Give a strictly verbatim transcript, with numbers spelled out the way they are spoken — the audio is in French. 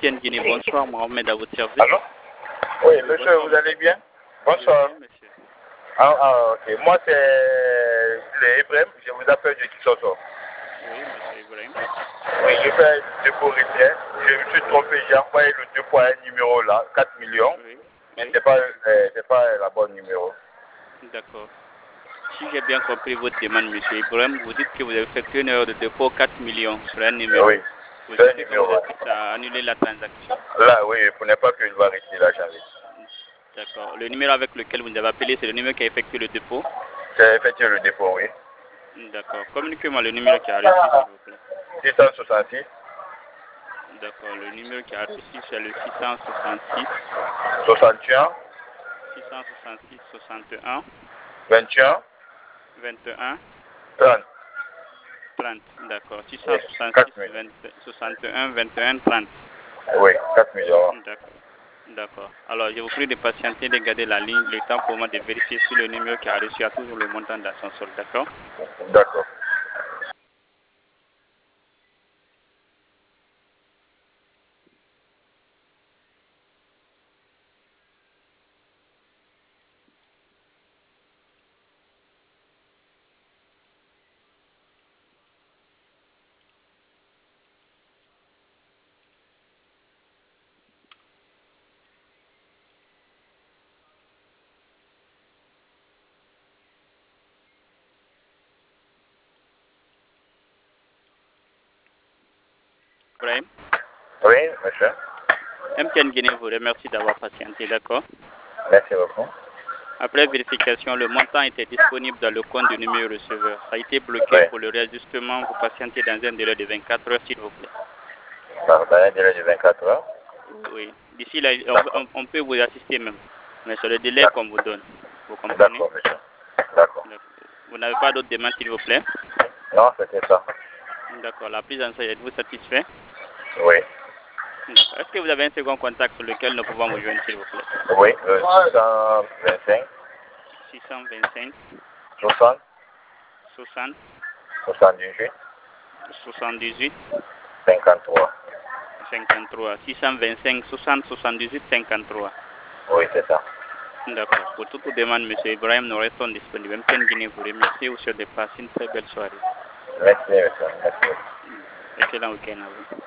T N Guinée, bonsoir, Mohamed à votre service. Allô? Oui, Oui, monsieur, bonsoir. vous allez bien? Bonsoir. Oui, monsieur. Ah, ah, ok. Moi, c'est c'est Ibrahim, je vous appelle de Kissoto. Oui, monsieur Ibrahim. Oui, je fais le dépôt retrait. Je me suis trompé, j'ai envoyé le dépôt à un numéro là, quatre millions. Oui, Mais oui. c'est pas, euh, c'est pas la bonne numéro. D'accord. Si j'ai bien compris votre demande, monsieur Ibrahim, vous dites que vous avez fait une heure de dépôt quatre millions sur un numéro. Oui, Vous c'est un souhaitez que vous numéro. êtes à annuler la transaction. Là, oui, pour ne pas que je vais arrêter la changer. D'accord. Le numéro avec lequel vous nous avez appelé, c'est le numéro qui a effectué le dépôt. C'est effectué le dépôt, oui. D'accord. Communiquez-moi le numéro qui a reçu, s'il vous plaît. six cent soixante-six. D'accord. Le numéro qui a reçu, c'est le six cent soixante-six. soixante et un. six cent soixante-six, soixante et un. vingt et un. vingt et un. trente. trente. D'accord. six cent Oui, soixante-six, quatre millions. vingt, soixante et un, vingt et un, trente. Oui, quatre millions. D'accord. D'accord. Alors, je vous prie de patienter, de garder la ligne, le temps pour moi de vérifier si le numéro qui a reçu a toujours le montant dans son solde. D'accord? D'accord. Ibrahim, Oui, monsieur. M T N Guinée vous remercie d'avoir patienté. D'accord? Merci beaucoup. Après vérification, le montant était disponible dans le compte du numéro receveur. Ça a été bloqué Oui. pour le réajustement. Vous patientez dans un délai de vingt-quatre heures, s'il vous plaît. Dans un délai de vingt-quatre heures. Oui. D'ici là, on, on- on peut vous assister même. Mais c'est le délai qu'on vous donne. Vous comprenez? D'accord, monsieur. D'accord. D'accord. Vous n'avez pas d'autres demandes, s'il vous plaît? Non, c'était ça. D'accord. La prise en charge, êtes-vous satisfait? Oui. D'accord. Est-ce que vous avez un second contact sur lequel nous pouvons vous joindre, s'il vous plaît? Oui, le six cent vingt-cinq. six cent vingt-cinq, soixante. soixante, soixante-dix-huit. soixante-dix-huit, cinquante-trois. cinquante-trois. six cent vingt-cinq, soixante, soixante-dix-huit, cinquante-trois. Oui, c'est ça. D'accord. Pour toute demande, M. Ibrahim, nous restons disponibles. M T N Guinée vous remercie ou souhaite de passer une très belle soirée. Merci, monsieur. Merci. Excellent week-end à vous.